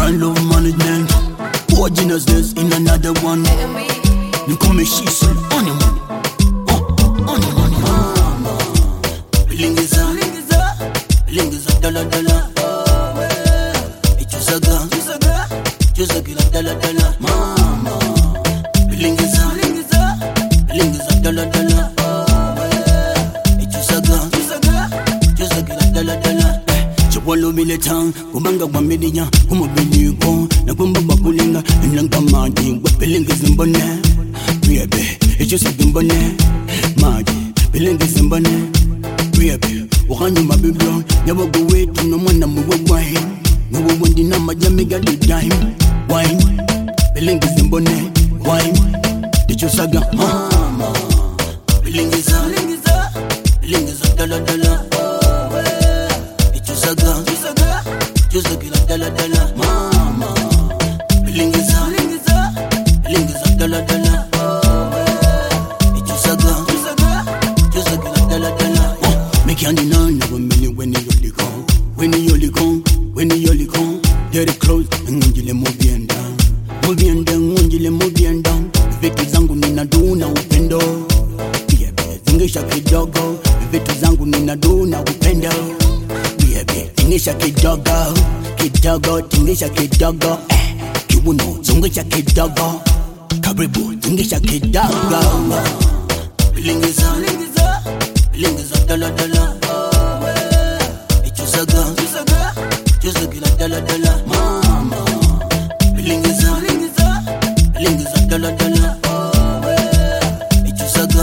Brand love management. Originalness in another one. You come and she soul on your money. On your money. Lingiza, dollar. It's just a dollar. Mama. Lingiza, dollar. It's just a dollar. Chawalo militang, kumanga kwa midinya, kumabiliko, na kumbaba kulinga, nlanga maji, wapilingi zimbone. Baby, it's just a zimbone. Maji, pilingi zimbone. Baby, wakanya mabiblo, yawa guwe, tunamwana muwa wine. Muwa wandi na majami gali dime. Wine, pilingi zimbone. Wine, it's just a mama. Pilingiza, dollar. Just a dollar, mama. Lingiza, dollar. It's just a dollar. Make you know when you come. Get it close and unjile moving down. Vitu zangu ninaduna upendo. Zingisha kidogo. Vitu zangu ninaduna upendo. Tingisha kidogo, tingisha kidogo. Kiuno, zungisha kidogo. Karibu, tingisha kidogo. Lingiza, dollar. It's just a dollar. Mama. Lingiza, dollar. It's just a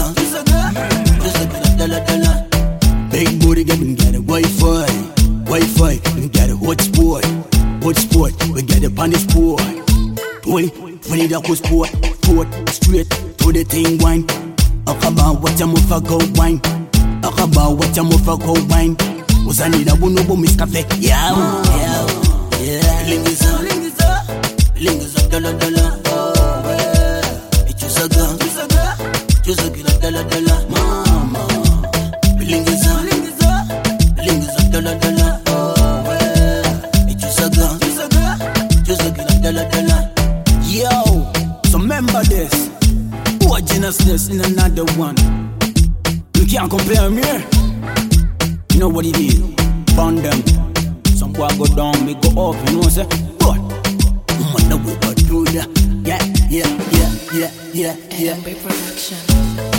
dollar. Big booty, get a Wi-Fi, we got a hotspot, we got a punish boy. 20 that was sport, straight to the thing wine. Akaba wacha mufako wine, Uzanira bunubu miskafe, yeah. Lingiza, dollar. It's just a dollar, mama. Lingiza, dollar. Yo, so remember this. Originalness in another one. You can't compare me. You know what it is. Burn them. Some boy go down, me go up. You know what I'm saying? But I know we got to do that. Yeah. Big production.